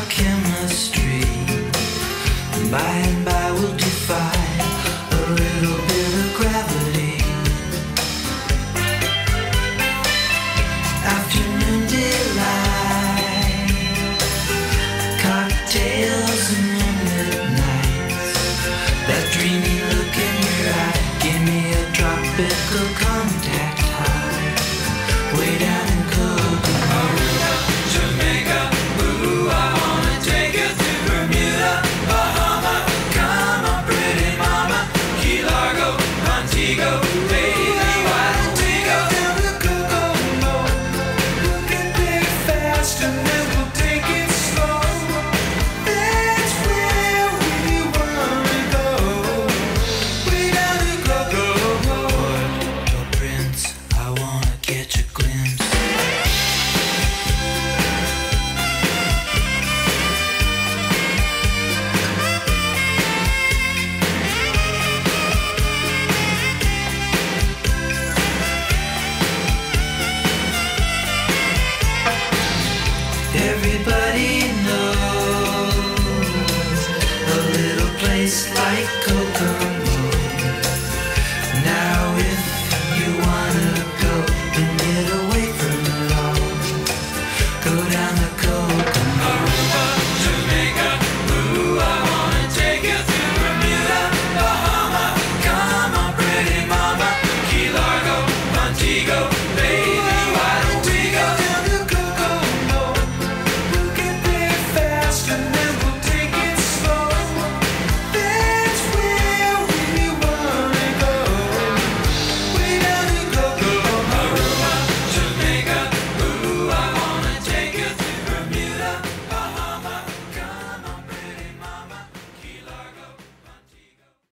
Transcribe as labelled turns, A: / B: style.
A: chemistry. By and by we'll defy a little bit of gravity. Afternoon delight, cocktails and moonlit nights. That dreamy look in your eye, give me a tropical contact high, way down in Kokomo. Jamaica, ooh, I wanna take you to Bermuda, Bahama. Come on, pretty mama, Key Largo, Montego, baby, why don't we go down to Kokomo? We'll get there fast and then we'll take it slow. That's where we wanna go, way down to Kokomo. Port-au-Prince, I wanna catch a glimpse. Everybody knows a little place like